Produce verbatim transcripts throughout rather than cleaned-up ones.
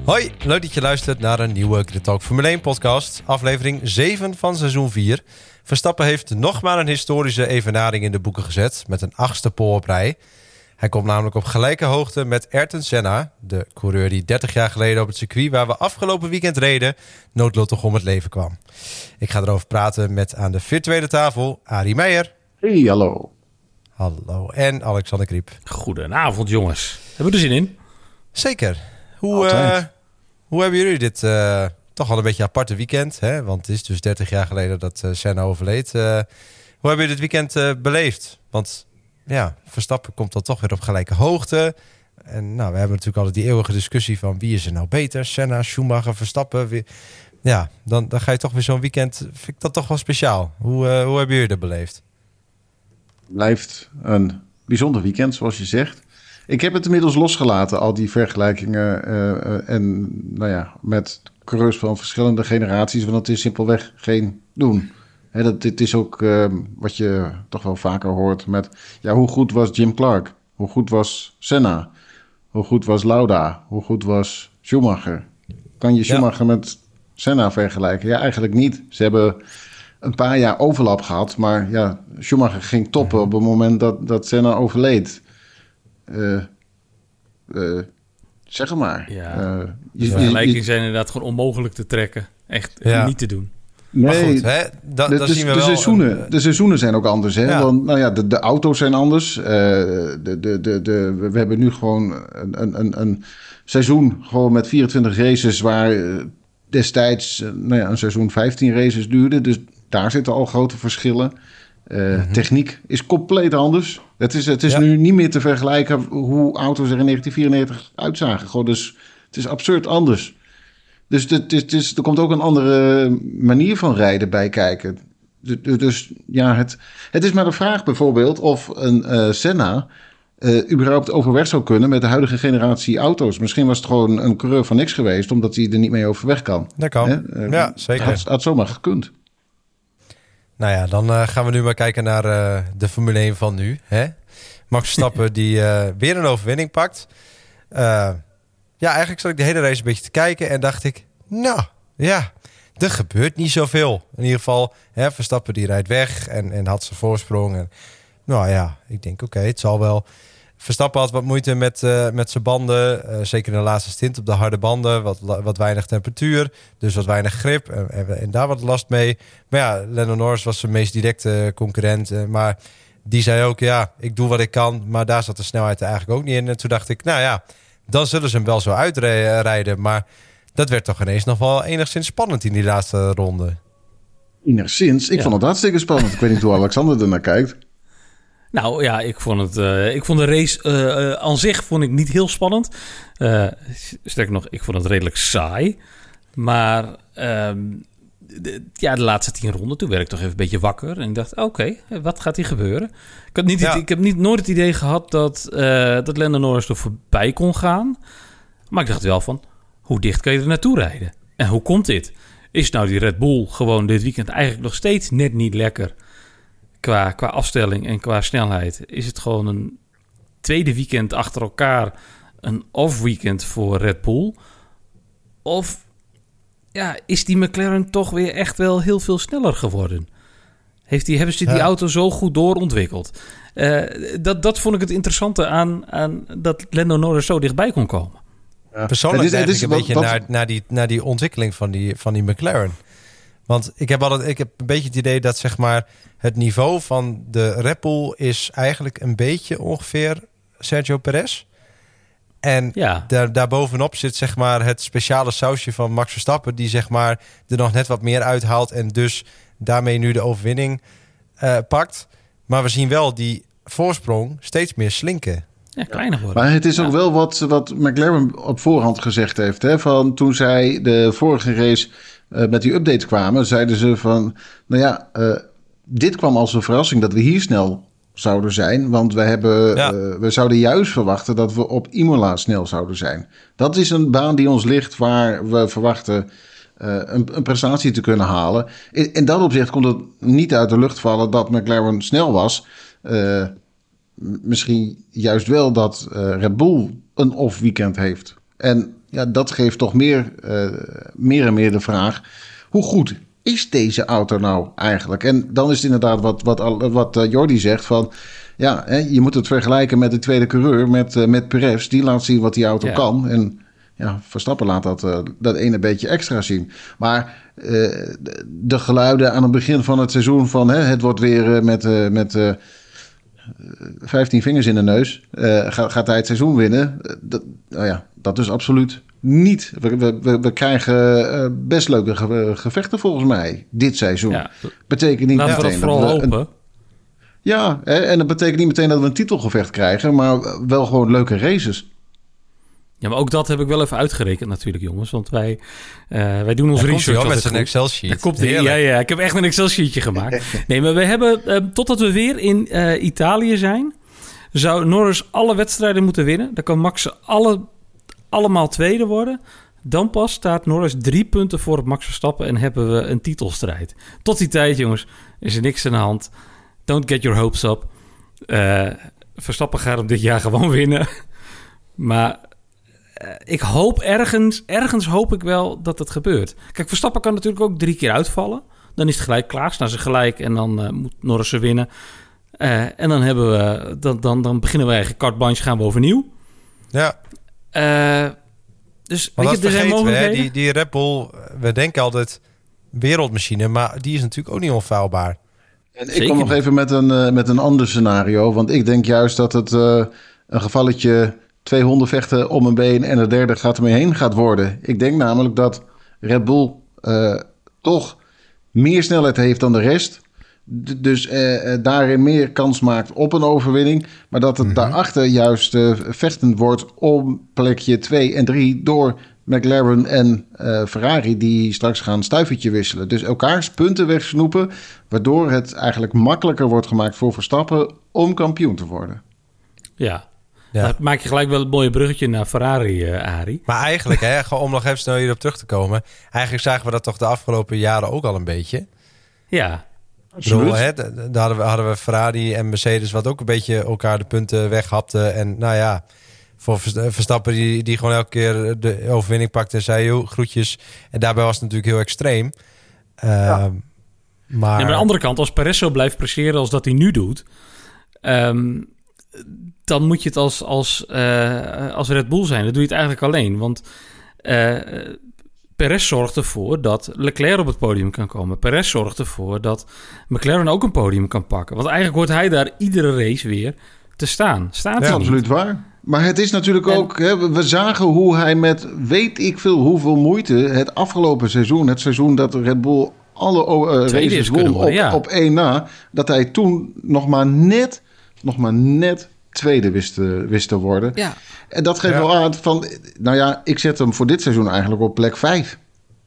Hoi, leuk dat je luistert naar een nieuwe Grid Talk Formule één podcast. Aflevering zeven van seizoen vier. Verstappen heeft nog maar een historische evenaring in de boeken gezet met een achtste pole op rij. Hij komt namelijk op gelijke hoogte met Ayrton Senna, de coureur die dertig jaar geleden op het circuit waar we afgelopen weekend reden, noodlottig om het leven kwam. Ik ga erover praten met aan de virtuele tafel Arie Meijer. Hey, hallo. Hallo. En Alexander Kriep. Goedenavond, jongens. Hebben we er zin in? Zeker. Hoe, uh, hoe hebben jullie dit uh, toch al een beetje aparte weekend? Hè? Want het is dus dertig jaar geleden dat uh, Senna overleed. Uh, hoe hebben jullie dit weekend uh, beleefd? Want ja, Verstappen komt dan toch weer op gelijke hoogte. En nou, we hebben natuurlijk altijd die eeuwige discussie van wie is er nou beter? Senna, Schumacher, Verstappen. Wie... Ja, dan, dan ga je toch weer zo'n weekend. Vind ik dat toch wel speciaal. Hoe, uh, hoe hebben jullie dat beleefd? Blijft een bijzonder weekend, zoals je zegt. Ik heb het inmiddels losgelaten, al die vergelijkingen uh, en nou ja, met coureurs van verschillende generaties, want het is simpelweg geen doen. He, dat, dit is ook uh, wat je toch wel vaker hoort met, ja, hoe goed was Jim Clark? Hoe goed was Senna? Hoe goed was Lauda? Hoe goed was Schumacher? Kan je Schumacher ja. met Senna vergelijken? Ja, eigenlijk niet. Ze hebben een paar jaar overlap gehad, maar ja, Schumacher ging toppen op het moment dat, dat Senna overleed. Uh, uh, zeg maar. Ja. Uh, de vergelijkingen zijn inderdaad gewoon onmogelijk te trekken. Echt ja. niet te doen. Nee, maar goed, hè? Da, de, dat de, zien we de, wel. seizoenen, de seizoenen zijn ook anders. Hè? Ja. Want nou ja, de, de auto's zijn anders. Uh, de, de, de, de, we hebben nu gewoon een, een, een seizoen gewoon met vierentwintig races waar destijds nou ja, een seizoen vijftien races duurde. Dus daar zitten al grote verschillen. Uh, mm-hmm. Techniek is compleet anders. Het is, het is ja. nu niet meer te vergelijken hoe auto's er in negentien vierennegentig uitzagen. Gewoon, dus het is absurd anders. Dus het is, het is, er komt ook een andere manier van rijden bij kijken. Dus, dus ja, het, het is maar de vraag bijvoorbeeld of een uh, Senna uh, überhaupt overweg zou kunnen met de huidige generatie auto's. Misschien was het gewoon een coureur van niks geweest, omdat hij er niet mee overweg kan. Dat kan, uh, ja, zeker. Had, had zomaar gekund. Nou ja, dan uh, gaan we nu maar kijken naar uh, de Formule één van nu. Hè? Max Verstappen die uh, weer een overwinning pakt. Uh, ja, eigenlijk zat ik de hele race een beetje te kijken en dacht ik, nou ja, er gebeurt niet zoveel. In ieder geval, hè, Verstappen die rijdt weg en, en had zijn voorsprong. En, nou ja, ik denk oké, okay, het zal wel. Verstappen had wat moeite met, uh, met zijn banden. Uh, zeker in de laatste stint op de harde banden. Wat, wat weinig temperatuur. Dus wat weinig grip. En, en, en daar wat last mee. Maar ja, Lando Norris was zijn meest directe concurrent. Uh, maar die zei ook, ja, ik doe wat ik kan. Maar daar zat de snelheid er eigenlijk ook niet in. En toen dacht ik, nou ja, dan zullen ze hem wel zo uitrijden. Maar dat werd toch ineens nog wel enigszins spannend in die laatste ronde. Enigszins? Ik ja. vond het hartstikke spannend. Ik weet niet hoe Alexander er naar kijkt. Nou ja, ik vond het. Uh, ik vond de race uh, uh, aan zich vond ik niet heel spannend. Uh, sterker nog, ik vond het redelijk saai. Maar uh, de, ja, de laatste tien ronden, toen werd ik toch even een beetje wakker. En ik dacht, oké, okay, wat gaat hier gebeuren? Ik, had niet, ja. ik heb niet nooit het idee gehad dat, uh, dat Lando Norris er voorbij kon gaan. Maar ik dacht wel van, hoe dicht kan je er naartoe rijden? En hoe komt dit? Is nou die Red Bull gewoon dit weekend eigenlijk nog steeds net niet lekker? Qua, qua afstelling en qua snelheid is het gewoon een tweede weekend achter elkaar een off-weekend voor Red Bull? Of ja, is die McLaren toch weer echt wel heel veel sneller geworden? Heeft die, hebben ze die ja. auto zo goed doorontwikkeld? Uh, dat, dat vond ik het interessante aan, aan dat Lando Norris zo dichtbij kon komen. Ja. Persoonlijk het is, het is een wat, beetje wat... Naar, naar, die, naar die ontwikkeling van die, van die McLaren. Want ik heb altijd, ik heb een beetje het idee dat zeg maar het niveau van de Red Bull is eigenlijk een beetje ongeveer Sergio Perez. En ja. daar, daarbovenop zit zeg maar het speciale sausje van Max Verstappen, die zeg maar er nog net wat meer uithaalt en dus daarmee nu de overwinning uh, pakt. Maar we zien wel die voorsprong steeds meer slinken. Ja, kleiner worden. Maar het is ook ja. wel wat, wat McLaren op voorhand gezegd heeft. Hè? Van toen zij de vorige race uh, met die updates kwamen, zeiden ze van, nou ja, uh, dit kwam als een verrassing dat we hier snel zouden zijn. Want we, hebben, ja. uh, we zouden juist verwachten dat we op Imola snel zouden zijn. Dat is een baan die ons ligt waar we verwachten uh, een, een prestatie te kunnen halen. In, in dat opzicht komt het niet uit de lucht vallen dat McLaren snel was. Uh, misschien juist wel dat uh, Red Bull een off-weekend heeft. En ja, dat geeft toch meer, uh, meer en meer de vraag, hoe goed is deze auto nou eigenlijk? En dan is het inderdaad wat, wat, wat uh, Jordi zegt van, ja, hè, je moet het vergelijken met de tweede coureur, met, uh, met Perez. Die laat zien wat die auto ja. kan. En ja, Verstappen laat dat, uh, dat ene beetje extra zien. Maar uh, de, de geluiden aan het begin van het seizoen van, hè, het wordt weer uh, met, uh, met uh, vijftien vingers in de neus. Uh, gaat, gaat hij het seizoen winnen? Uh, dat, nou ja, dat is absoluut niet. We, we, we krijgen uh, best leuke ge- gevechten volgens mij dit seizoen. Ja. Betekent niet Laten meteen we dat vooral hopen. Ja, hè, en dat betekent niet meteen dat we een titelgevecht krijgen, maar wel gewoon leuke races. Ja, maar ook dat heb ik wel even uitgerekend natuurlijk, jongens. Want wij, uh, wij doen ons research. Ja, met zijn Excel-sheet. Komt ja, ja, ik heb echt een Excel-sheetje gemaakt. Nee, maar we hebben, uh, totdat we weer in uh, Italië zijn, zou Norris alle wedstrijden moeten winnen. Dan kan Max alle, allemaal tweede worden. Dan pas staat Norris drie punten voor op Max Verstappen en hebben we een titelstrijd. Tot die tijd, jongens, is er niks aan de hand. Don't get your hopes up. Uh, Verstappen gaat hem dit jaar gewoon winnen. Maar uh, ik hoop ergens, ergens hoop ik wel dat het gebeurt. Kijk, Verstappen kan natuurlijk ook drie keer uitvallen. Dan is het gelijk klaar, staan ze gelijk en dan uh, moet Norris ze winnen. Uh, en dan hebben we, dan, dan, dan beginnen we eigen carte blanche, gaan we overnieuw. Ja. Uh, dus maar weet je, er zijn mogelijkheden. We, die, die Red Bull, we denken altijd wereldmachine, maar die is natuurlijk ook niet onfeilbaar. En ik kom nog even met een, uh, met een ander scenario. Want ik denk juist dat het uh, een gevalletje twee honden vechten om een been en de derde gaat ermee heen gaat worden. Ik denk namelijk dat Red Bull uh, toch meer snelheid heeft dan de rest. D- dus uh, daarin meer kans maakt op een overwinning. Maar dat het mm-hmm. daarachter juist uh, vechtend wordt om plekje twee en drie door McLaren en uh, Ferrari die straks gaan stuivertje wisselen. Dus elkaars punten wegsnoepen, waardoor het eigenlijk makkelijker wordt gemaakt voor Verstappen om kampioen te worden. Ja, ja. Dan maak je gelijk wel een mooie bruggetje naar Ferrari, uh, Arie. Maar eigenlijk, hè, gewoon om nog even snel hierop terug te komen, eigenlijk zagen we dat toch de afgelopen jaren ook al een beetje. Ja. Bedoel, hè, daar hadden we, hadden we Ferrari en Mercedes wat ook een beetje elkaar de punten weghapten. En nou ja, voor Verstappen die, die gewoon elke keer de overwinning pakte en zei, joh, groetjes. En daarbij was het natuurlijk heel extreem. Uh, ja. Maar... Ja, maar aan de andere kant, als Perez zo blijft presteren als dat hij nu doet, Um, dan moet je het als, als, uh, als Red Bull zijn. Dan doe je het eigenlijk alleen. Want uh, Perez zorgt ervoor dat Leclerc op het podium kan komen. Perez zorgt ervoor dat McLaren ook een podium kan pakken. Want eigenlijk hoort hij daar iedere race weer te staan. Staat ja, absoluut waar. Maar het is natuurlijk en... ook, hè, we zagen hoe hij met weet ik veel hoeveel moeite het afgelopen seizoen, het seizoen dat Red Bull alle uh, races won op, ja. op één na, dat hij toen nog maar net, nog maar net tweede wist te, wist te worden. Ja. En dat geeft ja. wel aan van, nou ja, ik zet hem voor dit seizoen eigenlijk op plek vijf.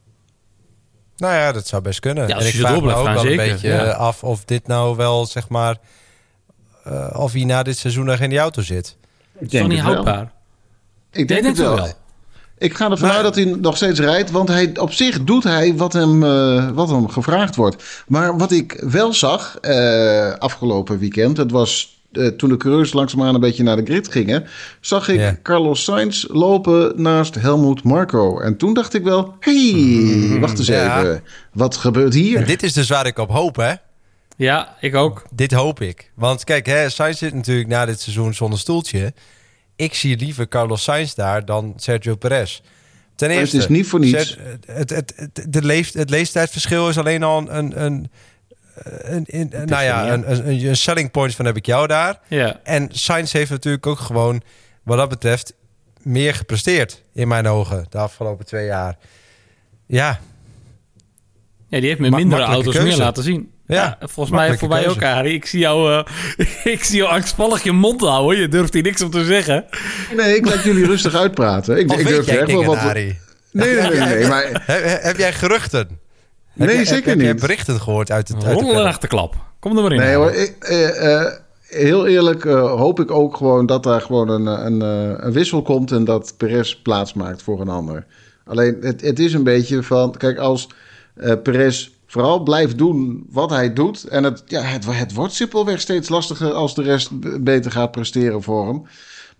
Nou ja, dat zou best kunnen. Ja, en ik vraag me ook wel zeker. een beetje ja. af of dit nou wel, zeg maar, uh, of hij na dit seizoen nog in die auto zit. Ik denk is toch niet houdbaar? Ik denk het wel. wel. Ik ga ervan uit dat hij nog steeds rijdt, want hij, op zich doet hij wat hem, uh, wat hem gevraagd wordt. Maar wat ik wel zag uh, afgelopen weekend, het was uh, toen de coureurs langzaamaan een beetje naar de grid gingen, zag ik yeah. Carlos Sainz lopen naast Helmut Marko. En toen dacht ik wel, hey, mm, wacht eens ja. even, wat gebeurt hier? En dit is dus waar ik op hoop, hè? Ja, ik ook. Dit hoop ik. Want kijk, hè, Sainz zit natuurlijk na dit seizoen zonder stoeltje. Ik zie liever Carlos Sainz daar dan Sergio Perez. Ten eerste, het is niet voor niets. Het, het, het, het, leeft, het leeftijdsverschil is alleen al een, een, een, een, een, een nou ja, een, een, een selling point van heb ik jou daar. Ja. En Sainz heeft natuurlijk ook gewoon, wat dat betreft, meer gepresteerd in mijn ogen de afgelopen twee jaar. Ja. Ja, die heeft met mindere auto's keuze. meer laten zien. Ja, ja volgens mij voor mij ook, Arie. Ik zie jou, uh, ik zie jou angstvallig je mond houden. Je durft hier niks om te zeggen. Nee, ik laat jullie rustig uitpraten. Ik, ik durf echt wel wat. Arie? Nee, nee, nee. nee maar... heb, heb jij geruchten? Nee, heb jij, zeker heb, heb niet. Heb jij berichten gehoord uit het... Rollen en achterklap. Kom er maar in. Nee hoor, ik, uh, uh, heel eerlijk uh, hoop ik ook gewoon dat daar gewoon een, een, een wissel komt en dat Perez plaats maakt voor een ander. Alleen, het, het is een beetje van... Kijk, als uh, Perez vooral blijft doen wat hij doet, en het, ja, het, het wordt simpelweg steeds lastiger als de rest beter gaat presteren voor hem.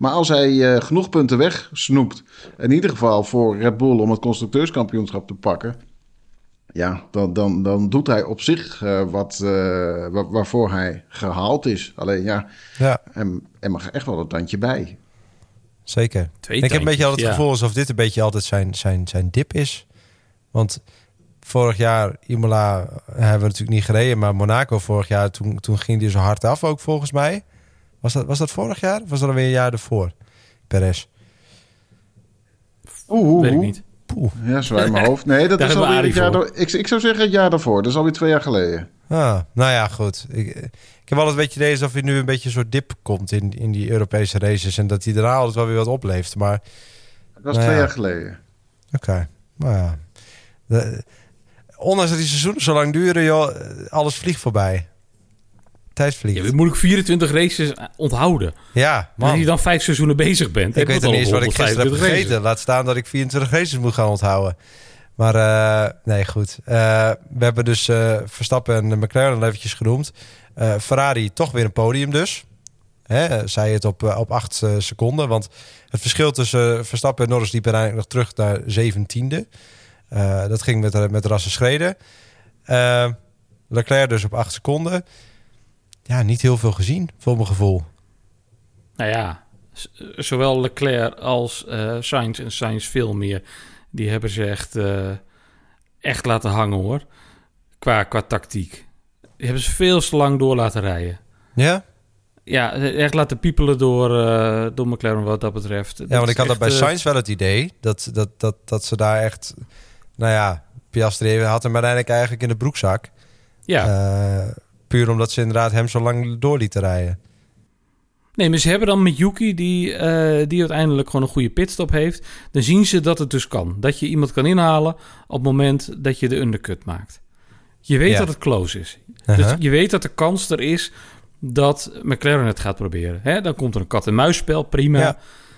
Maar als hij uh, genoeg punten wegsnoept, in ieder geval voor Red Bull om het constructeurskampioenschap te pakken, ja, dan, dan, dan doet hij op zich uh, wat uh, waar, waarvoor hij gehaald is. Alleen ja, ja. En, er mag echt wel een tandje bij. Zeker. Twee ik heb een beetje altijd het ja. gevoel alsof dit een beetje altijd zijn, zijn, zijn dip is. Want vorig jaar, Imola hebben we natuurlijk niet gereden, maar Monaco vorig jaar, toen, toen ging hij zo hard af ook volgens mij. Was dat, was dat vorig jaar of was dat alweer een jaar ervoor? Perez. Oeh, oeh, weet ik niet. Poeh. Ja, zo in mijn hoofd. Nee, dat is alweer het jaar... Door, ik, ik zou zeggen het jaar daarvoor. Dat is alweer twee jaar geleden. Ah, nou ja, goed. Ik, ik heb altijd een beetje idee alsof hij nu een beetje een soort dip komt in, in die Europese races. En dat hij daarna altijd wel weer wat opleeft. Maar dat was nou twee ja. jaar geleden. Oké. Okay. Nou ja. De, ondanks dat die seizoenen zo lang duren, joh, alles vliegt voorbij. Tijd vliegt. Ja, moet ik vierentwintig races onthouden. Ja, man. Als je dan vijf seizoenen bezig bent. Ik weet niet eens wat ik gisteren heb gegeten. Races. Laat staan dat ik vierentwintig races moet gaan onthouden. Maar uh, nee, goed. Uh, we hebben dus uh, Verstappen en McLaren al eventjes genoemd. Uh, Ferrari toch weer een podium dus. Hè, zei het op, uh, op acht uh, seconden. Want het verschil tussen uh, Verstappen en Norris liep uiteindelijk nog terug naar zeventiende. Uh, dat ging met, uh, met rassen schreden. Uh, Leclerc dus op acht seconden. Ja, niet heel veel gezien, voor mijn gevoel. Nou ja, zowel Leclerc als uh, Sainz en Sainz veel meer. Die hebben ze echt, uh, echt laten hangen, hoor. Qua, qua tactiek. Die hebben ze veel te lang door laten rijden. Ja? Ja, echt laten piepelen door, uh, door McLaren wat dat betreft. Ja, dat want ik had echt, dat bij uh, Sainz wel het idee. Dat, dat, dat, dat ze daar echt... Nou ja, Piastri had hem uiteindelijk eigenlijk in de broekzak. Ja. Uh, puur omdat ze inderdaad hem zo lang door lieten rijden. Nee, maar ze hebben dan met Yuki, die, uh, die uiteindelijk gewoon een goede pitstop heeft, dan zien ze dat het dus kan. Dat je iemand kan inhalen op het moment dat je de undercut maakt. Je weet ja. dat het close is. Uh-huh. Dus je weet dat de kans er is dat McLaren het gaat proberen. Hè? Dan komt er een kat-en-muisspel, prima. Ja.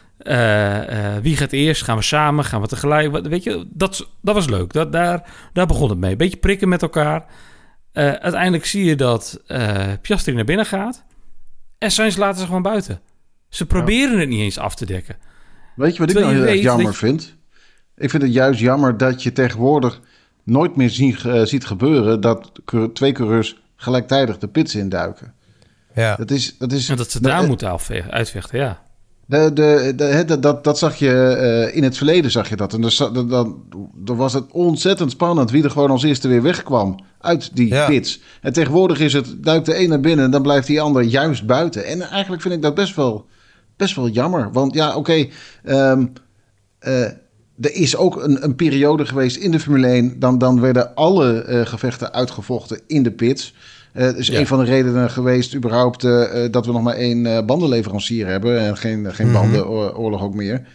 Uh, uh, wie gaat eerst? Gaan we samen? Gaan we tegelijk? Weet je, dat, dat was leuk. Dat, daar, daar begon het mee. Beetje prikken met elkaar. Uh, uiteindelijk zie je dat uh, Piastri naar binnen gaat. En Sainz laten ze gewoon buiten. Ze proberen ja. het niet eens af te dekken. Weet je wat ik nou heel erg jammer je... vind? Ik vind het juist jammer dat je tegenwoordig nooit meer zien, uh, ziet gebeuren dat twee coureurs gelijktijdig de pits induiken. Ja. Dat is, dat is, en dat ze daar uh, moeten afve- uitvechten, ja. De, de, de, de, dat, dat zag je uh, in het verleden, zag je dat. En dus, dan, dan, dan was het ontzettend spannend wie er gewoon als eerste weer wegkwam uit die ja. pits. En tegenwoordig is het, duikt de een naar binnen en dan blijft die ander juist buiten. En eigenlijk vind ik dat best wel, best wel jammer. Want ja, oké, okay, um, uh, er is ook een, een periode geweest in de Formule één. Dan, dan werden alle uh, gevechten uitgevochten in de pits. Het uh, is ja. een van de redenen geweest überhaupt uh, dat we nog maar één uh, bandenleverancier hebben en geen, geen mm-hmm. bandenoorlog ook meer.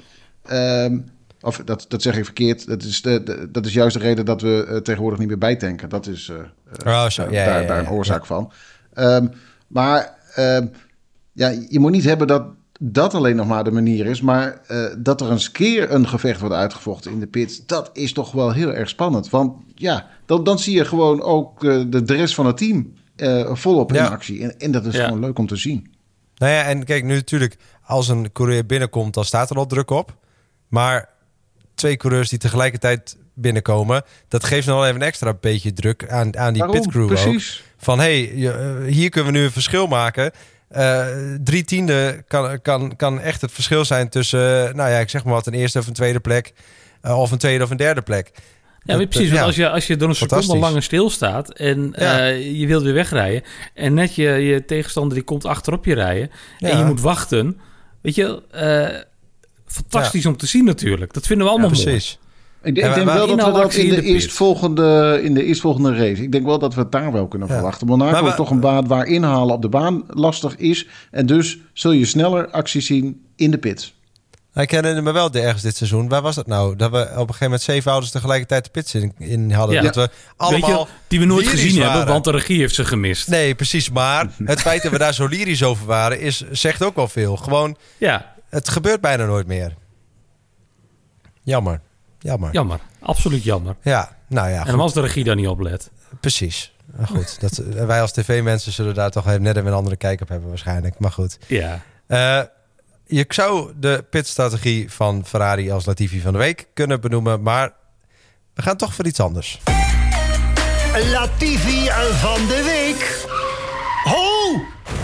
Um, of dat, dat zeg ik verkeerd. Dat is, de, de, dat is juist de reden dat we uh, tegenwoordig niet meer bijtanken. Dat is uh, oh, zo. uh, ja, daar, ja, daar een ja, oorzaak ja. van. Um, maar um, ja, je moet niet hebben dat dat alleen nog maar de manier is. Maar uh, dat er eens keer een gevecht wordt uitgevochten in de pits. Dat is toch wel heel erg spannend. Want ja, dan, dan zie je gewoon ook uh, de, de rest van het team Uh, volop in ja. actie. En, en dat is ja. gewoon leuk om te zien. Nou ja, en kijk, nu natuurlijk, als een coureur binnenkomt, dan staat er al druk op. Maar twee coureurs die tegelijkertijd binnenkomen, dat geeft nog wel even een extra beetje druk aan, aan die Waarom? pitcrew Precies. ook. Van, hé, hey, hier kunnen we nu een verschil maken. Uh, drie tiende kan, kan, kan echt het verschil zijn tussen, nou ja, ik zeg maar wat, een eerste of een tweede plek. Uh, of een tweede of een derde plek. Ja, maar precies. Want ja, als je, als je door een seconde langer stilstaat en ja. uh, je wilt weer wegrijden en net je, je tegenstander die komt achterop je rijden ja. en je moet wachten. Weet je, uh, fantastisch ja. om te zien natuurlijk. Dat vinden we allemaal ja, precies. mooi. Ik, ik denk wel dat we dat in de, de eerstvolgende, in de eerstvolgende race, ik denk wel dat we het daar wel kunnen ja. verwachten. Monaco is toch een baan waar inhalen op de baan lastig is. En dus zul je sneller actie zien in de pits. Ik herinner me wel ergens dit seizoen. Waar was dat nou? Dat we op een gegeven moment zeven auto's tegelijkertijd de pits in, in hadden. Ja. Dat we allemaal Weet je, die we nooit gezien waren. hebben, want de regie heeft ze gemist. Nee, precies. Maar het feit dat we daar zo lyrisch over waren, is, zegt ook wel veel. Gewoon, ja. het gebeurt bijna nooit meer. Jammer. Jammer. Jammer. Absoluut jammer. Ja, nou ja. En dan als de regie daar niet op let. Precies. Maar goed, dat, wij als tv-mensen zullen daar toch net even een andere kijk op hebben waarschijnlijk. Maar goed. Ja. Uh, je zou de pitstrategie van Ferrari als Latifi van de week kunnen benoemen, maar we gaan toch voor iets anders. Latifi van de week. Ho!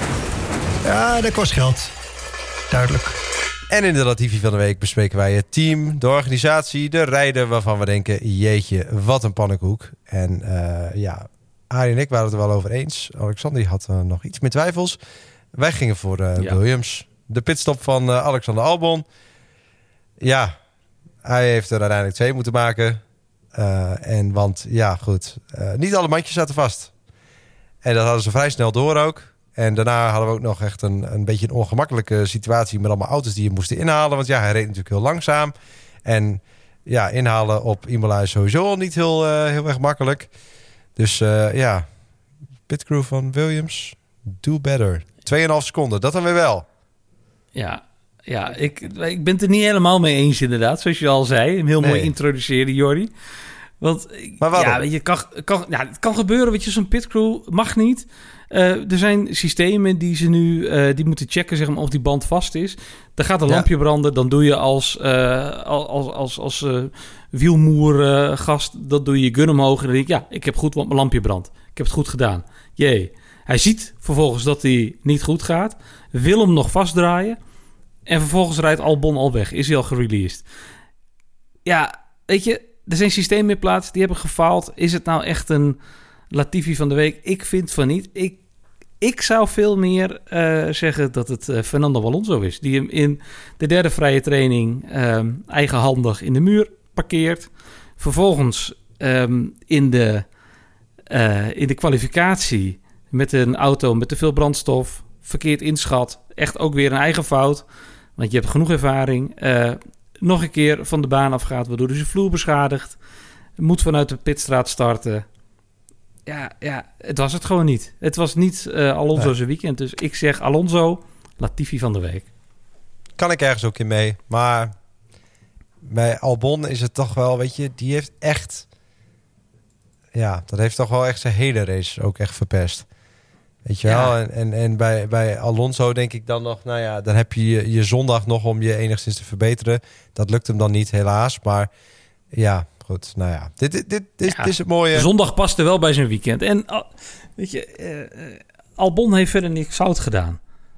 Ja, dat kost geld. Duidelijk. En in de Latifi van de week bespreken wij het team, de organisatie, de rijder waarvan we denken, jeetje, wat een pannenkoek. En uh, ja, Arie en ik waren het er wel over eens. Alexander had uh, nog iets meer twijfels. Wij gingen voor uh, ja. Williams. De pitstop van uh, Alexander Albon. Ja, hij heeft er uiteindelijk twee moeten maken. Uh, en want, ja, goed. Uh, niet alle mandjes zaten vast. En dat hadden ze vrij snel door ook. En daarna hadden we ook nog echt een, een beetje een ongemakkelijke situatie met allemaal auto's die je moesten inhalen. Want ja, hij reed natuurlijk heel langzaam. En ja, inhalen op Imola is sowieso al niet heel, uh, heel erg makkelijk. Dus uh, ja, pitcrew van Williams, do better. Tweeënhalf seconden, dat dan weer wel. Ja, ja ik, ik ben het er niet helemaal mee eens inderdaad. Zoals je al zei, een heel nee. mooi introduceren, Jordi. Want maar waarom? Ja, je kan, kan, ja, het kan gebeuren, weet je, zo'n pitcrew mag niet. Uh, er zijn systemen die ze nu uh, die moeten checken, zeg maar, of die band vast is. Dan gaat een ja. lampje branden, dan doe je als, uh, als, als, als uh, wielmoer uh, gast, dat doe je gun omhoog. En dan denk ik, ja, ik heb goed, want mijn lampje brandt. Ik heb het goed gedaan. Jee. Hij ziet vervolgens dat hij niet goed gaat, wil hem nog vastdraaien en vervolgens rijdt Albon al weg. Is hij al gereleased? Ja, weet je, er zijn systemen in plaats, die hebben gefaald. Is het nou echt een Latifi van de week? Ik vind van niet. Ik, ik zou veel meer uh, zeggen dat het uh, Fernando Alonso is. Die hem in de derde vrije training um, eigenhandig in de muur parkeert. Vervolgens um, in, de, uh, in de kwalificatie met een auto met te veel brandstof, verkeerd inschat. Echt ook weer een eigen fout. Want je hebt genoeg ervaring. Uh, nog een keer van de baan afgaat, waardoor hij zijn vloer beschadigt. Moet vanuit de pitstraat starten. Ja, ja, het was het gewoon niet. Het was niet uh, Alonso's nee. weekend. Dus ik zeg Alonso, Latifi van de week. Kan ik ergens ook in mee. Maar bij Albon is het toch wel, weet je, die heeft echt... Ja, dat heeft toch wel echt zijn hele race ook echt verpest. Weet je ja. wel? En, en, en bij, bij Alonso denk ik dan nog, nou ja, dan heb je, je je zondag nog om je enigszins te verbeteren. Dat lukt hem dan niet, helaas. Maar ja, goed, nou ja. Dit, dit, dit, dit, ja. dit is het mooie. Zondag paste wel bij zijn weekend. En weet je, uh, Albon heeft verder niks fout gedaan.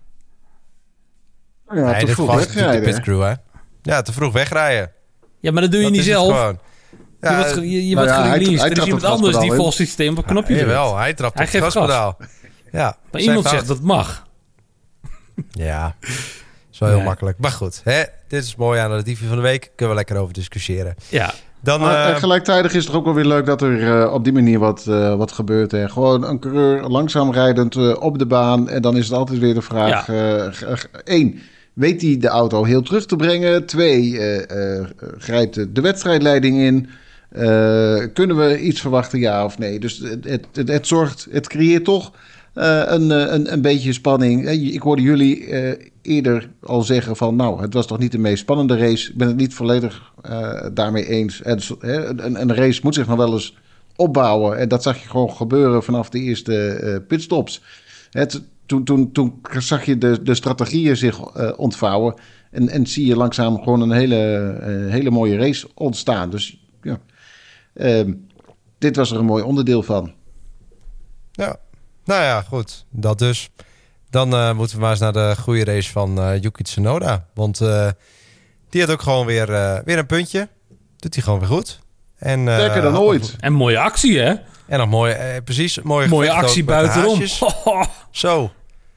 Ja, nee, te vroeg wegrijden. De pitcrew, hè? Ja, te vroeg wegrijden. Ja, maar dat doe je dat niet zelf. Ja, je wordt, je, je nou wordt ja, gereleased. Er is iemand anders die volgens het systeem op een knopje ja, drukt. Jawel, hij trapt op het gaspedaal. Ja, maar iemand fout. Zegt dat mag. Ja, zo heel nee. makkelijk. Maar goed, hè, dit is mooi aan de Latifi van de week. Kunnen we lekker over discussiëren. Ja. Dan, maar, uh, gelijktijdig is het ook wel weer leuk dat er uh, op die manier wat, uh, wat gebeurt. Hè. Gewoon een coureur langzaam rijdend uh, op de baan. En dan is het altijd weer de vraag. Ja. Uh, één, weet hij de auto heel terug te brengen? Twee, uh, uh, grijpt de wedstrijdleiding in? Uh, kunnen we iets verwachten, ja of nee? Dus het, het, het, het zorgt, het creëert toch uh, een, een, een beetje spanning. Ik hoorde jullie uh, eerder al zeggen van, nou, het was toch niet de meest spannende race. Ik ben het niet volledig uh, daarmee eens. En, uh, een, een race moet zich nog wel eens opbouwen. En dat zag je gewoon gebeuren vanaf de eerste uh, pitstops. Het, toen, toen, toen zag je de, de strategieën zich uh, ontvouwen. En, en zie je langzaam gewoon een hele, uh, hele mooie race ontstaan. Dus ja... Uh, dit was er een mooi onderdeel van. Ja, nou ja, goed. Dat dus. Dan uh, moeten we maar eens naar de goede race van uh, Yuki Tsunoda. Want uh, die had ook gewoon weer, uh, weer een puntje. Doet hij gewoon weer goed. En, uh, Sterker dan ooit. En mooie actie, hè? En nog mooi, uh, precies. Mooie, mooie actie buitenom. Zo.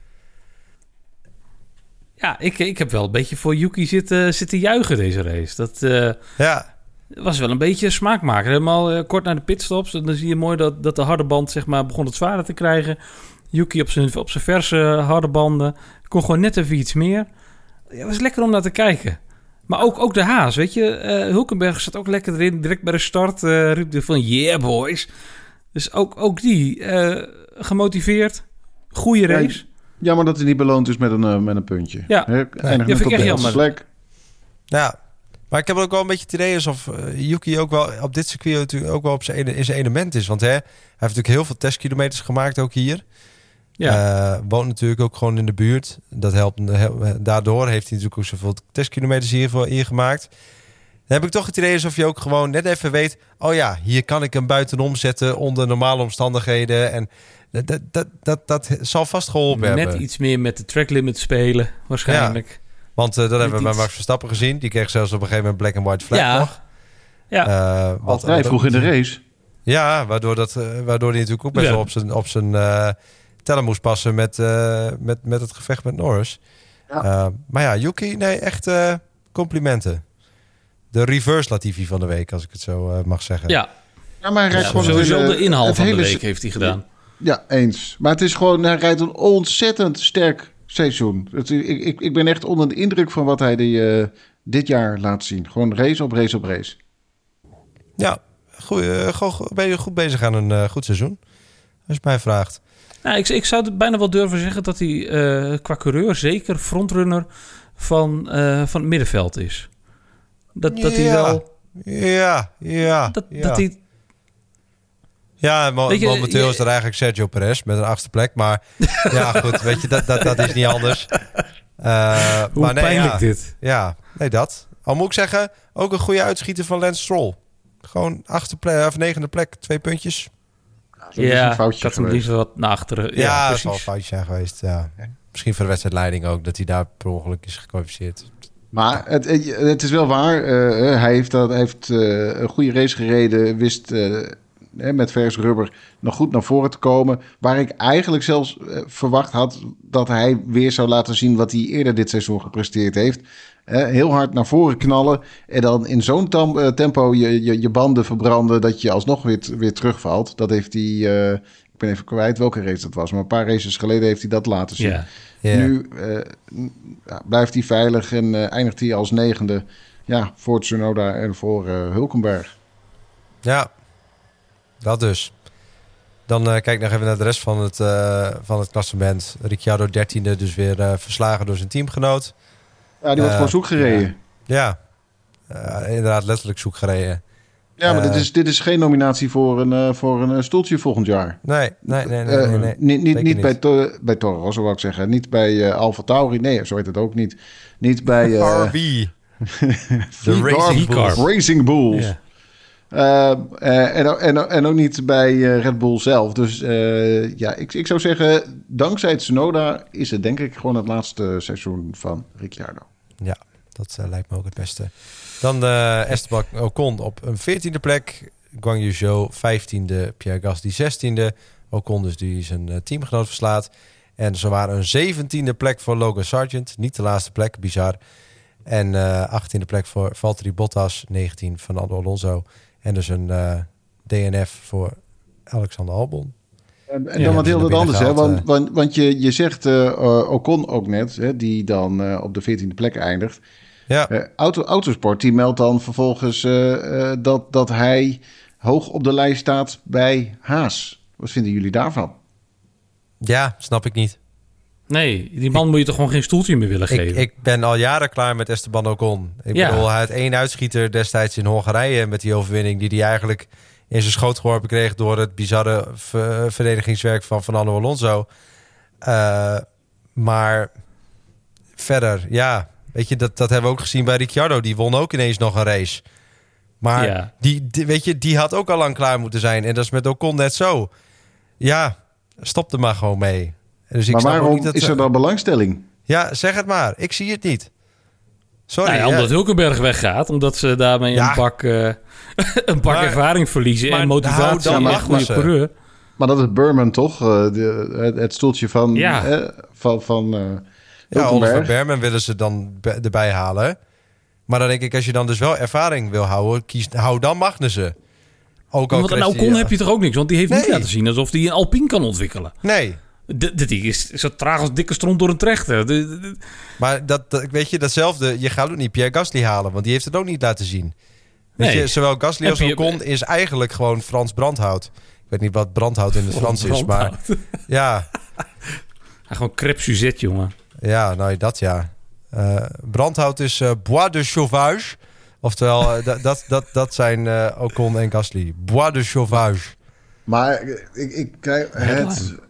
Ja, ik, ik heb wel een beetje voor Yuki zitten, zitten juichen deze race. Dat... Uh, ja. Het was wel een beetje smaakmaker. Helemaal uh, kort na de pitstops. En dan zie je mooi dat, dat de harde band, zeg maar, begon het zwaarder te krijgen. Yuki op zijn, op zijn verse harde banden. Kon gewoon net even iets meer. Ja, het was lekker om naar te kijken. Maar ook, ook de Haas, weet je. Uh, Hulkenberg zat ook lekker erin. Direct bij de start uh, riep hij van yeah boys. Dus ook, ook die uh, gemotiveerd. Goeie race. Ja, jammer dat hij niet beloond is met een, uh, met een puntje. Ja, ja, ja vind ik echt jammer. Ja. Maar ik heb ook wel een beetje het idee alsof uh, Yuki ook wel op dit circuit natuurlijk ook wel op zijn, in zijn element is. Want hè, hij heeft natuurlijk heel veel testkilometers gemaakt, ook hier. Ja. Uh, woont natuurlijk ook gewoon in de buurt. Dat helpt. Daardoor heeft hij natuurlijk ook zoveel testkilometers hiervoor ingemaakt. Dan heb ik toch het idee alsof je ook gewoon net even weet... oh ja, hier kan ik hem buitenom zetten onder normale omstandigheden. En dat, dat, dat, dat, dat zal vast geholpen net hebben. Net iets meer met de track limit spelen, waarschijnlijk. Ja. Want uh, dat net hebben we bij Max Verstappen gezien. Die kreeg zelfs op een gegeven moment black and white flag ja. nog. Ja, uh, wat vrij vroeg in de race. Ja, waardoor, dat, uh, waardoor hij natuurlijk ook best ja. wel op zijn, op zijn uh, tellen moest passen met, uh, met, met het gevecht met Norris. Ja. Uh, maar ja, Yuki, nee, echt uh, complimenten. De reverse Latifi van de week, als ik het zo uh, mag zeggen. Ja, ja maar hij rijdt ja, gewoon sowieso hele, de inhaal van hele, de week heeft hij gedaan. Ja, eens. Maar het is gewoon, hij rijdt een ontzettend sterk seizoen. Het, ik, ik, ik ben echt onder de indruk van wat hij die, uh, dit jaar laat zien. Gewoon race op race op race. Ja, goed, uh, gewoon, ben je goed bezig aan een uh, goed seizoen? Als je mij vraagt. Nou, ik, ik zou het bijna wel durven zeggen dat hij uh, qua coureur zeker frontrunner van, uh, van het middenveld is. Dat, ja, dat hij wel... Ja, ja. Dat, ja. dat hij... Ja, mo- je, momenteel je, is er eigenlijk Sergio Perez met een achtste plek. Maar ja, goed, weet je, dat, dat, dat is niet anders. Uh, Hoe maar nee, pijnlijk ja, dit. Ja, nee, dat. Al moet ik zeggen, ook een goede uitschieter van Lance Stroll. Gewoon achtste plek, of negende plek, twee puntjes. Ja, ja ik had hem liever wat naar achteren. Ja, ja precies. dat zal een foutje zijn geweest. Ja. Misschien voor de wedstrijdleiding ook, dat hij daar per ongeluk is gekwalificeerd. Maar het, het is wel waar. Uh, hij heeft, dat, hij heeft uh, een goede race gereden. Wist uh, met vers rubber nog goed naar voren te komen. Waar ik eigenlijk zelfs uh, verwacht had dat hij weer zou laten zien wat hij eerder dit seizoen gepresteerd heeft. Uh, heel hard naar voren knallen. En dan in zo'n tam, uh, tempo je, je, je banden verbranden dat je alsnog weer, weer terugvalt. Dat heeft hij... Uh, ik ben even kwijt welke race dat was. Maar een paar races geleden heeft hij dat laten zien. Yeah. Yeah. Nu uh, ja, blijft hij veilig en uh, eindigt hij als negende. Ja, voor Tsunoda en voor uh, Hulkenberg. Ja, dat dus. Dan uh, kijk nog even naar de rest van het, uh, van het klassement. Ricciardo dertiende, dus weer uh, verslagen door zijn teamgenoot. Ja, die wordt uh, gewoon zoek gereden. Ja, ja. Uh, inderdaad letterlijk zoek gereden. Ja, maar uh, dit, is, dit is geen nominatie voor een, uh, voor een stoeltje volgend jaar. Nee, nee, nee. nee, nee, nee. Uh, niet niet, niet bij, to, bij Toro Rosso, wou ik zeggen. Niet bij uh, Alfa Tauri. Nee, zo heet het ook niet. Niet bij... Uh, R B. De Racing Bulls. Racing Bulls. Yeah. Uh, uh, en, en, en ook niet bij uh, Red Bull zelf. Dus uh, ja, ik, ik zou zeggen, dankzij Tsunoda is het denk ik gewoon het laatste seizoen van Ricciardo. Ja, dat uh, lijkt me ook het beste. Dan uh, Esteban Ocon op een veertiende plek. Guan Yu Zhou vijftiende. Pierre Gasly zestiende. Ocon dus die zijn uh, teamgenoot verslaat. En zo waren een zeventiende plek voor Logan Sargent. Niet de laatste plek, bizar. En uh, achttiende plek voor Valtteri Bottas. negentien Fernando Alonso. En dus een uh, D N F voor Alexander Albon. En, en ja, dan wat heel wat anders, gehaald, hè? Want, uh, want, want je, je zegt uh, Ocon ook net, hè, die dan uh, op de veertiende plek eindigt. Ja. Uh, Auto, Autosport die meldt dan vervolgens uh, uh, dat, dat hij hoog op de lijst staat bij Haas. Wat vinden jullie daarvan? Ja, snap ik niet. Nee, die man ik, moet je toch gewoon geen stoeltje meer willen geven? Ik, ik ben al jaren klaar met Esteban Ocon. Ik ja. bedoel, hij had één uitschieter destijds in Hongarije met die overwinning die hij eigenlijk in zijn schoot geworpen kreeg door het bizarre ver- verdedigingswerk van Fernando Alonso. Uh, maar verder, ja, weet je, dat, dat hebben we ook gezien bij Ricciardo. Die won ook ineens nog een race. Maar ja. die, die, weet je, die had ook al lang klaar moeten zijn. En dat is met Ocon net zo. Ja, stop er maar gewoon mee. Dus ik maar waarom niet dat is er dan belangstelling? Ja, zeg het maar. Ik zie het niet. Sorry. Nou ja, omdat ja. Hulkenberg weggaat. Omdat ze daarmee ja. een bak, uh, een bak maar, ervaring verliezen. En motivatie aan een goede coureur. Maar dat is Burman toch? Uh, de, het, het stoeltje van, ja. eh, van, van uh, ja, Oliver Behrman willen ze dan be- erbij halen. Maar dan denk ik, als je dan dus wel ervaring wil houden, kies, hou dan Magnussen. Ook al want aan Ocon heb je toch ook niks? Want die heeft nee. niet laten zien alsof hij een Alpine kan ontwikkelen. Nee. De, de, die is zo traag als dikke stront door een trechter. De, de, de. Maar dat, dat, weet je, datzelfde... Je gaat ook niet Pierre Gasly halen, want die heeft het ook niet laten zien. Weet nee. je, zowel Gasly als Ocon is eigenlijk gewoon Frans brandhout. Ik weet niet wat brandhout in het Frans is, maar... Ja. Hij gewoon crêpe Suzette, jongen. Ja, nou dat ja. Uh, brandhout is uh, bois de sauvage. Oftewel, uh, dat, dat, dat, dat zijn uh, Ocon en Gasly. Bois de sauvage. Maar ik, ik krijg het...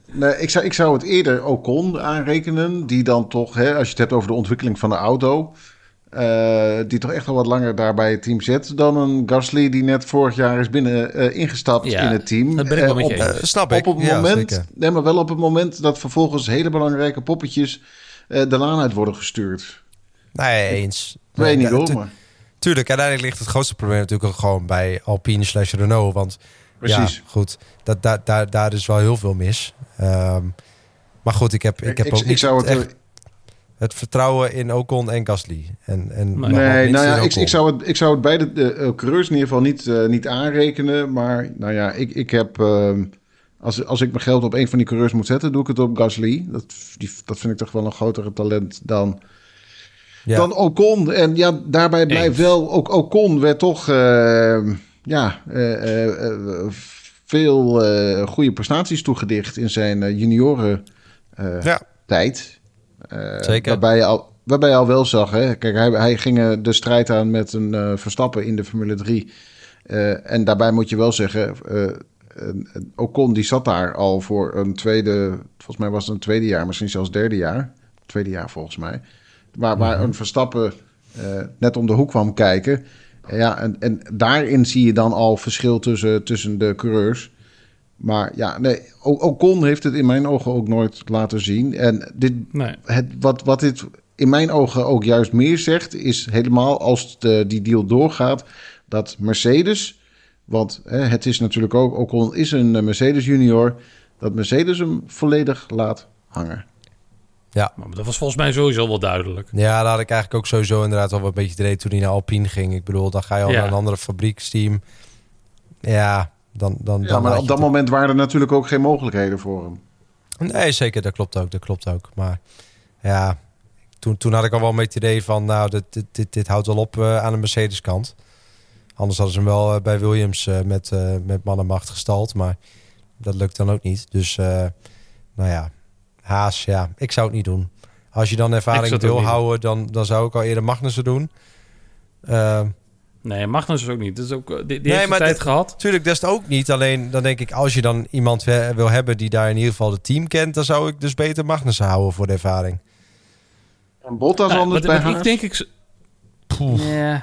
Nee, ik, zou, ik zou het eerder Ocon aanrekenen. Die dan toch, hè, als je het hebt over de ontwikkeling van de auto... Uh, die toch echt wel wat langer daar bij het team zit... dan een Gasly die net vorig jaar is binnen uh, ingestapt ja, in het team. Dat ben ik wel met je uh, op, uh, Snap ik. Op het ja, moment, zeker. nee, maar wel op het moment dat vervolgens hele belangrijke poppetjes... Uh, de laan uit worden gestuurd. Nee, eens. Ik weet nee, niet hoor, tu- maar... Tuurlijk, uiteindelijk ligt het grootste probleem natuurlijk ook gewoon bij Alpine slash Renault. Want Precies. ja, goed, dat, daar, daar, daar is wel heel veel mis. Um, maar goed, ik heb, ik heb ik, ook ik niet zou het, echt het vertrouwen in Ocon en Gasly. En, en nee, nee nou ja, ik, ik, zou het, ik zou het beide de, uh, coureurs in ieder geval niet, uh, niet aanrekenen. Maar nou ja, ik, ik heb... Uh, als, als ik mijn geld op een van die coureurs moet zetten, doe ik het op Gasly. Dat, die, dat vind ik toch wel een grotere talent dan... Ja. Dan Ocon. En ja, daarbij blijft Eens. wel... Ook Ocon werd toch... Uh, ja... Uh, uh, veel uh, goede prestaties toegedicht in zijn uh, junioren uh, ja. tijd. Uh, Zeker. Waarbij je, al, waarbij je al wel zag... Hè, kijk, hij, hij ging uh, de strijd aan met een uh, Verstappen in de Formule drie. Uh, en daarbij moet je wel zeggen... Uh, uh, Ocon die zat daar al voor een tweede... Volgens mij was het een tweede jaar, misschien zelfs derde jaar. Tweede jaar volgens mij. Waar, waar mm-hmm. een Verstappen uh, net om de hoek kwam kijken. Ja, en, en daarin zie je dan al verschil tussen, tussen de coureurs. Maar ja, nee, Ocon heeft het in mijn ogen ook nooit laten zien. En dit, nee. het, wat, wat dit in mijn ogen ook juist meer zegt... is helemaal als de, die deal doorgaat... dat Mercedes... want hè, het is natuurlijk ook... Ocon is een Mercedes junior... dat Mercedes hem volledig laat hangen. Ja, maar dat was volgens mij sowieso wel duidelijk. Ja, dat had ik eigenlijk ook sowieso inderdaad al een beetje te reden toen hij naar Alpine ging. Ik bedoel, dan ga je al ja. naar een andere fabrieksteam. Ja, dan... dan, ja dan maar op dat het... moment waren er natuurlijk ook geen mogelijkheden voor hem. Nee, zeker, dat klopt ook, dat klopt ook. Maar ja, toen, toen had ik al wel met het idee van... nou, dit, dit, dit, dit houdt wel op uh, aan de Mercedes kant. Anders hadden ze hem wel uh, bij Williams uh, met, uh, met man en macht gestald. Maar dat lukt dan ook niet. Dus, uh, nou ja... Haas, ja, ik zou het niet doen. Als je dan ervaring wil houden, dan, dan zou ik al eerder Magnussen doen. Uh, nee, Magnussen ook niet. Dat is ook, die, die nee, heeft de tijd d- gehad. Tuurlijk, dat is het ook niet. Alleen dan denk ik, als je dan iemand we- wil hebben die daar in ieder geval het team kent, dan zou ik dus beter Magnussen houden voor de ervaring. En Bottas nou, anders bij Haas? Ik denk ik... Ja.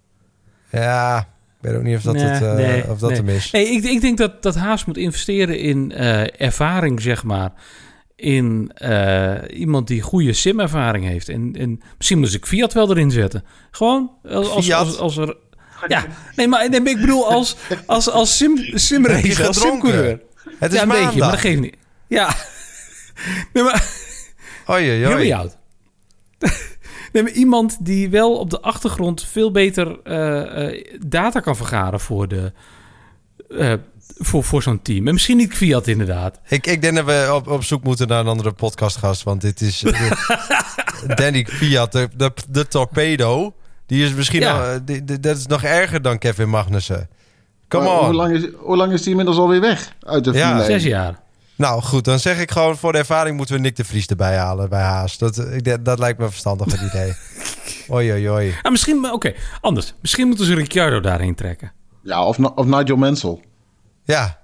Ja, ik weet ook niet of dat, nee, het, uh, nee, of dat nee. hem is. Nee, ik, ik denk dat, dat Haas moet investeren in uh, ervaring, zeg maar. In uh, iemand die goede sim-ervaring heeft. En, en misschien moet ik Fiat wel erin zetten. Gewoon als, als, als, als er... Ja, nee, maar nee, ik bedoel als, als, als sim, simracer, als simcoureur. Het is ja, een maandag. beetje, maar dat geeft niet. Ja. Nee, maar... Oei, oei, oei. Heel oud. Nee, maar iemand die wel op de achtergrond veel beter uh, uh, data kan vergaren voor de... Uh, Voor, voor zo'n team. En misschien niet Fiat, inderdaad. Ik, ik denk dat we op, op zoek moeten naar een andere podcastgast. Want dit is... Danny Fiat, de, de, de torpedo. Die is misschien... Ja. Al, die, die, dat is nog erger dan Kevin Magnussen. Come on. Hoe lang, is, hoe lang is die inmiddels alweer weg uit de ja, Formule zes jaar. Nou goed, dan zeg ik gewoon... voor de ervaring moeten we Nick de Vries erbij halen bij Haas. Dat, ik, dat lijkt me een verstandig idee. Oei, oei, oei. Ah, misschien... Oké, okay, anders. Misschien moeten ze Ricciardo daarheen trekken. Ja, of, of Nigel Mansell. Ja.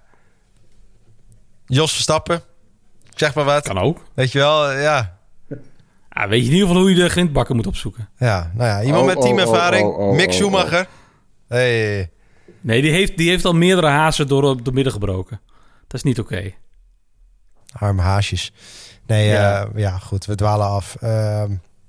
Jos Verstappen. Zeg maar wat. Kan ook. Weet je wel, ja. Ah, weet je in ieder geval hoe je de grindbakken moet opzoeken. Ja, nou ja. Iemand oh, met teamervaring. Oh, oh, oh, Mick oh, Schumacher. Oh. Hey. Nee, die heeft, die heeft al meerdere hazen door op de midden gebroken. Dat is niet oké. Okay. Arme haasjes. Nee, ja, uh, ja goed. We dwalen af. Uh,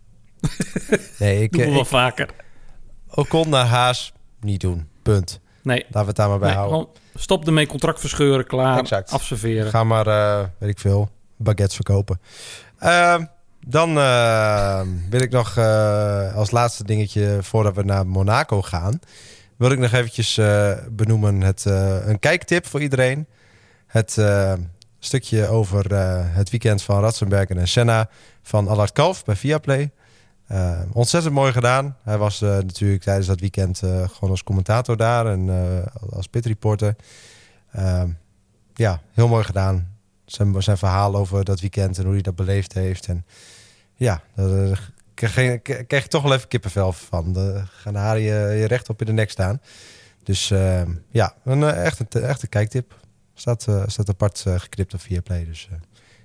nee, ik... Doen we ik, wel vaker. Ocon naar Haas. Niet doen. Punt. Nee. Laten we het daar maar bij nee, houden. Stop ermee, contract verscheuren, klaar, exact. Afserveren. Ga maar, uh, weet ik veel, baguettes verkopen. Uh, dan uh, wil ik nog uh, als laatste dingetje, voordat we naar Monaco gaan, wil ik nog eventjes uh, benoemen het, uh, een kijktip voor iedereen. Het uh, stukje over uh, het weekend van Ratzenberger en Senna van Allard Kalf bij Viaplay. Uh, ontzettend mooi gedaan. Hij was uh, natuurlijk tijdens dat weekend uh, gewoon als commentator daar en uh, als pitreporter. Uh, ja, heel mooi gedaan. Zijn, zijn verhaal over dat weekend en hoe hij dat beleefd heeft. En ja, daar kreeg, kreeg ik toch wel even kippenvel van. Dan gaan de haren je, je recht op in de nek staan. Dus uh, ja, een, echt, een, echt een kijktip. Staat, uh, staat apart uh, geknipt op Viaplay. Dus uh,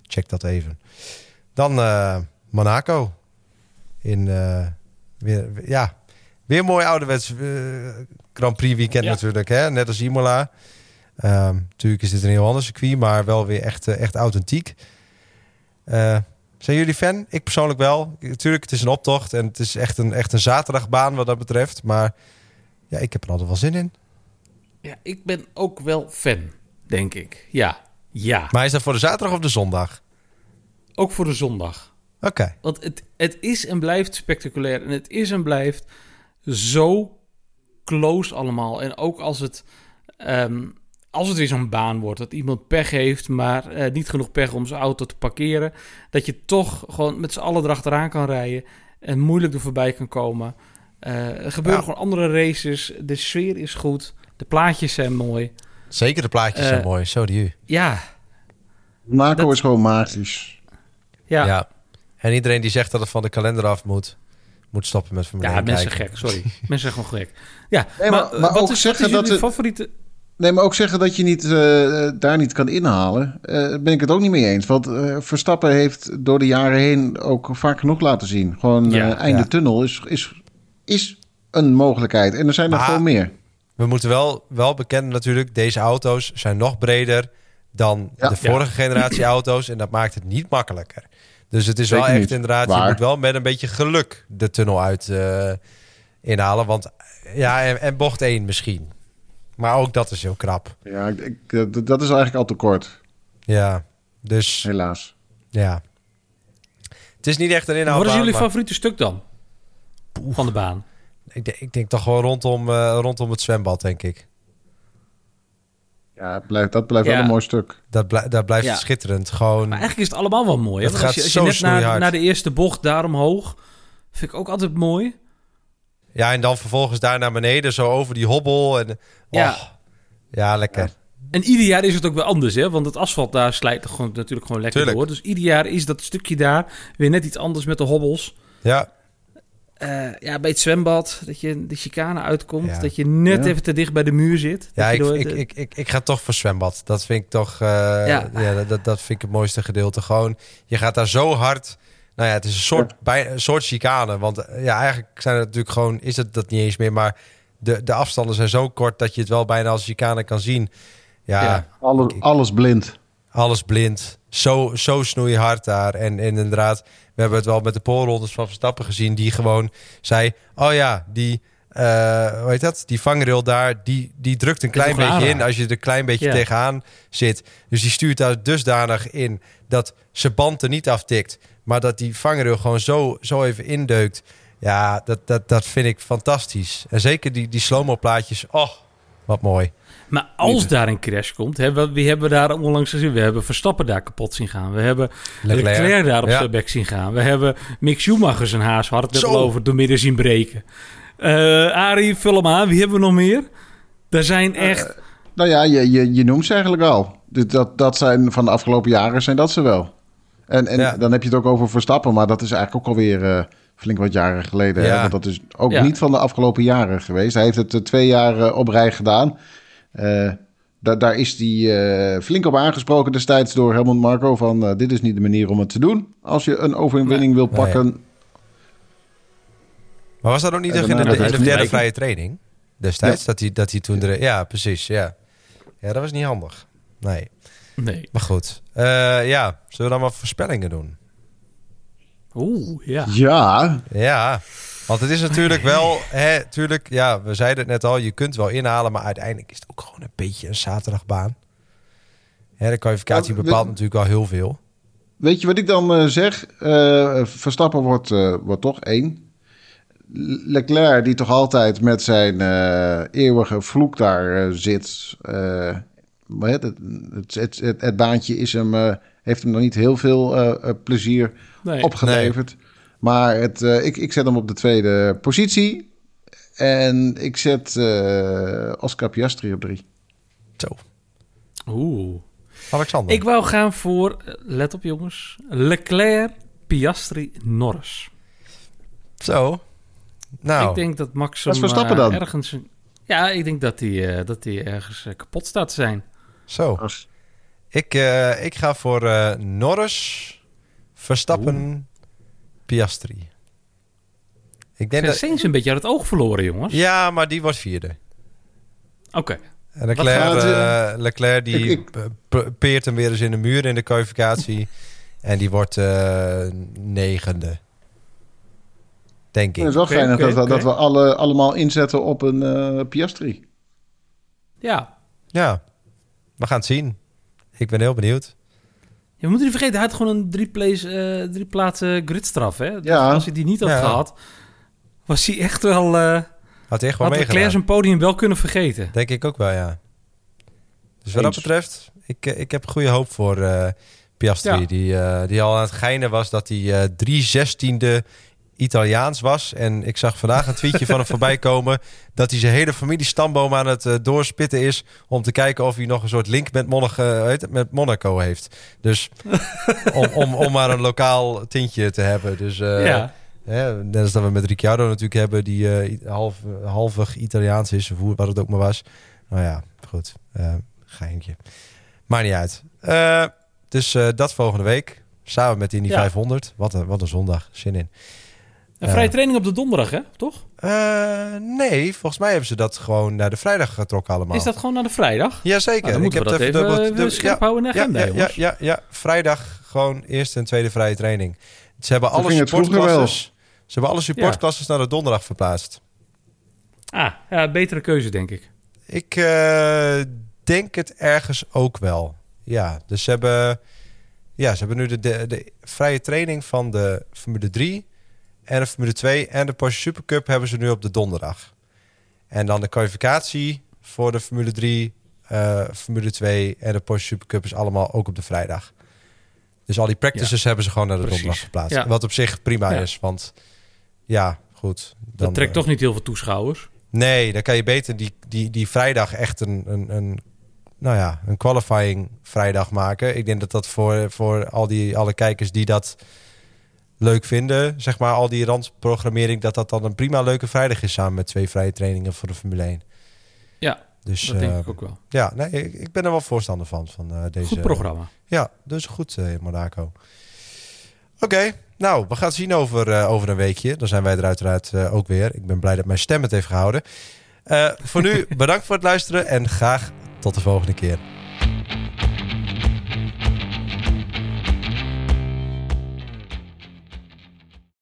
check dat even. Dan uh, Monaco. In, uh, weer, ja, weer een mooi ouderwets uh, Grand Prix weekend ja. natuurlijk. Hè? Net als Imola. Uh, natuurlijk is dit een heel ander circuit, maar wel weer echt, uh, echt authentiek. Uh, zijn jullie fan? Ik persoonlijk wel. Natuurlijk, het is een optocht en het is echt een, echt een zaterdagbaan wat dat betreft. Maar ja, ik heb er altijd wel zin in. Ja, ik ben ook wel fan, denk ik. Ja, ja. Maar is dat voor de zaterdag of de zondag? Ook voor de zondag. Oké. Okay. Want het, het is en blijft spectaculair. En het is en blijft zo close allemaal. En ook als het, um, als het weer zo'n baan wordt, dat iemand pech heeft, maar uh, niet genoeg pech om zijn auto te parkeren, dat je toch gewoon met z'n allen erachteraan kan rijden en moeilijk er voorbij kan komen. Uh, er gebeuren ja. gewoon andere races. De sfeer is goed. De plaatjes zijn mooi. Zeker, de plaatjes uh, zijn mooi. Zo die u. Ja. Monaco dat... is gewoon magisch. Ja. ja. En iedereen die zegt dat het van de kalender af moet, moet stoppen met Formule ja, één mensen kijken. gek, sorry. mensen zijn gewoon gek. Ja, nee, maar, maar, maar wat ook is, zeggen wat is dat je favoriete... Nee, maar ook zeggen dat je niet, uh, daar niet kan inhalen, uh, ben ik het ook niet mee eens. Want uh, Verstappen heeft door de jaren heen ook vaak genoeg laten zien. Gewoon ja, uh, einde ja. tunnel is, is, is een mogelijkheid. En er zijn er gewoon meer. We moeten wel, wel bekennen natuurlijk, deze auto's zijn nog breder dan ja. de vorige ja. generatie auto's. En dat maakt het niet makkelijker. Dus het is Zeker wel echt niet. inderdaad, Waar? je moet wel met een beetje geluk de tunnel uit uh, inhalen. Want ja, en, en bocht één misschien. Maar ook dat is heel krap. Ja, ik, ik, dat is eigenlijk al te kort. Ja, dus... Helaas. Ja. Het is niet echt een inhaalbaan. Wat is jullie maar... favoriete stuk dan? Poef. Van de baan? Ik denk, ik denk toch gewoon rondom, uh, rondom het zwembad, denk ik. Ja, het blijft, dat blijft ja. wel een mooi stuk. Dat, blij, dat blijft ja. schitterend. Gewoon... Maar eigenlijk is het allemaal wel mooi. Hè? Het gaat als je, als zo je net naar, naar de eerste bocht daar omhoog, vind ik ook altijd mooi. Ja, en dan vervolgens daar naar beneden, zo over die hobbel. En, oh, ja. ja, lekker. Ja. En ieder jaar is het ook weer anders, hè? Want het asfalt daar slijt gewoon, natuurlijk gewoon lekker Tuurlijk. door. Dus ieder jaar is dat stukje daar weer net iets anders met de hobbels. Ja. Uh, ja, bij het zwembad, dat je de chicane uitkomt. Ja. Dat je net ja. even te dicht bij de muur zit. Ja, ik, door ik, de... ik, ik, ik ga toch voor zwembad. Dat vind ik toch... Uh, ja. ja dat, dat vind ik het mooiste gedeelte. Gewoon, je gaat daar zo hard... Nou ja, het is een soort, ja. bij, een soort chicane. Want ja, eigenlijk zijn het natuurlijk gewoon... Is het dat niet eens meer, maar... De, de afstanden zijn zo kort dat je het wel bijna als chicane kan zien. Ja, ja alles, ik, alles blind. Alles blind. Zo, zo snoeihard daar. En, en inderdaad, we hebben het wel met de poolrondes van Verstappen gezien... die gewoon zei, oh ja, die... Uh, hoe heet dat? Die vangrail daar, die, die drukt een klein beetje aanraak. in... als je er een klein beetje ja. tegenaan zit. Dus die stuurt daar dusdanig in... dat zijn band er niet aftikt... maar dat die vangrail gewoon zo, zo even indeukt... Ja, dat, dat, dat vind ik fantastisch. En zeker die, die slow-mo plaatjes. Oh, wat mooi. Maar als daar een crash komt... Hè, wie hebben we daar onlangs gezien? We hebben Verstappen daar kapot zien gaan. We hebben Leclerc, Leclerc daar op ja. zijn bek zien gaan. We hebben Mick Schumacher zijn haas... had het net al over, door midden zien breken. Uh, Arie, vul hem aan. Wie hebben we nog meer? Er zijn echt... Uh, nou ja, je, je, je noemt ze eigenlijk al. Dat, dat zijn van de afgelopen jaren zijn dat ze wel. En, en ja. dan heb je het ook over Verstappen... maar dat is eigenlijk ook alweer... Uh, flink wat jaren geleden. Ja. Hè? Want dat is ook ja. niet van de afgelopen jaren geweest. Hij heeft het uh, twee jaar uh, op rij gedaan. Uh, da- daar is hij uh, flink op aangesproken destijds door Helmut Marko... van uh, dit is niet de manier om het te doen... als je een overwinning nee. wil pakken. Nee. Maar was dat ook niet in de, de, de, de derde vrije training destijds? Ja. Dat, hij, dat hij toen... De, ja, precies. Ja. ja, dat was niet handig. Nee. nee. Maar goed. Uh, ja, zullen we dan maar voorspellingen doen? Oeh, ja. Ja. Ja, want het is natuurlijk wel... Hè, tuurlijk, ja, we zeiden het net al, je kunt wel inhalen... maar uiteindelijk is het ook gewoon een beetje een zaterdagbaan. Hè, de kwalificatie ja, bepaalt we, natuurlijk al heel veel. Weet je wat ik dan uh, zeg? Uh, Verstappen wordt, uh, wordt toch één. Leclerc, die toch altijd met zijn uh, eeuwige vloek daar uh, zit... Uh, het, het, het, het, het baantje is hem, uh, heeft hem nog niet heel veel uh, uh, plezier... Nee, opgeleverd. Nee. Maar het, uh, ik, ik zet hem op de tweede positie. En ik zet uh, Oscar Piastri op drie. Zo. Oeh. Alexander. Ik wou gaan voor, let op jongens, Leclerc, Piastri, Norris. Zo. Nou. Ik denk dat Max hem Verstappen dan? Uh, ergens... Ja, ik denk dat hij uh, dat hij ergens uh, kapot staat te zijn. Zo. Ik, uh, ik ga voor uh, Norris, Verstappen, Oeh. Piastri. Ik denk dat Sainz een beetje uit het oog verloren, jongens. Ja, maar die wordt vierde. Oké. Okay. En Leclerc, uh, Leclerc die ik, ik... peert hem weer eens in de muur in de kwalificatie. En die wordt uh, negende. Denk ik. Het is wel geinig okay, okay, dat, okay. dat we alle, allemaal inzetten op een uh, Piastri. Ja. Ja, we gaan het zien. Ik ben heel benieuwd. Je moet niet vergeten, hij had gewoon een drie, place, uh, drie plaatsen gridstraf. Hè? Ja. Als hij die niet had ja. gehad, was hij echt wel... Uh, had hij echt wel had Leclerc zijn podium wel kunnen vergeten. Denk ik ook wel, ja. Dus wat dat betreft, ik, ik heb goede hoop voor uh, Piastri. Ja. Die, uh, die al aan het geinen was dat hij uh, drie zestiende Italiaans was. En ik zag vandaag een tweetje van hem voorbij komen dat hij zijn hele familiestamboom aan het uh, doorspitten is om te kijken of hij nog een soort link met, Monaco, uh, met Monaco heeft. Dus om, om, om maar een lokaal tintje te hebben. Dus uh, ja. Ja, net als dat we met Ricciardo natuurlijk hebben, die uh, half, halvig Italiaans is, of hoe, wat het ook maar was. Nou ja, goed. Uh, geintje. Maakt niet uit. Uh, dus uh, dat volgende week. Samen met Indy ja. vijfhonderd. Wat een, wat een zondag. Zin in. Een vrije uh, training op de donderdag, hè? Toch? Uh, nee, volgens mij hebben ze dat gewoon naar de vrijdag getrokken allemaal. Is dat gewoon naar de vrijdag? Jazeker. Nou, dan moeten ik we heb dat even, even scherp ja, houden in de agenda, ja, ja, ja, ja, ja, vrijdag gewoon eerste en tweede vrije training. Ze hebben alle supportklasses... Ze hebben alle supportklasses ja. naar de donderdag verplaatst. Ah, ja, betere keuze, denk ik. Ik uh, denk het ergens ook wel. Ja, dus ze hebben, ja, ze hebben nu de, de, de vrije training van de Formule drie en de Formule twee en de Porsche Supercup hebben ze nu op de donderdag. En dan de kwalificatie voor de Formule drie, uh, Formule twee en de Porsche Supercup is allemaal ook op de vrijdag. Dus al die practices ja. hebben ze gewoon naar de Precies. donderdag verplaatst. Ja. Wat op zich prima ja. is, want ja, goed. Dan, dat trekt uh, toch niet heel veel toeschouwers? Nee, dan kan je beter die, die, die vrijdag echt een, een, een, nou ja, een qualifying vrijdag maken. Ik denk dat dat voor, voor al die, alle kijkers die dat leuk vinden, zeg maar al die randprogrammering, dat dat dan een prima leuke vrijdag is samen met twee vrije trainingen voor de Formule één. Ja, dus, dat uh, denk ik ook wel. Ja, nee, ik, ik ben er wel voorstander van. van uh, deze, goed programma. Ja, dus goed uh, in Monaco. Oké, okay, nou, we gaan het zien over, uh, over een weekje. Dan zijn wij er uiteraard uh, ook weer. Ik ben blij dat mijn stem het heeft gehouden. Uh, voor nu, bedankt voor het luisteren en graag tot de volgende keer.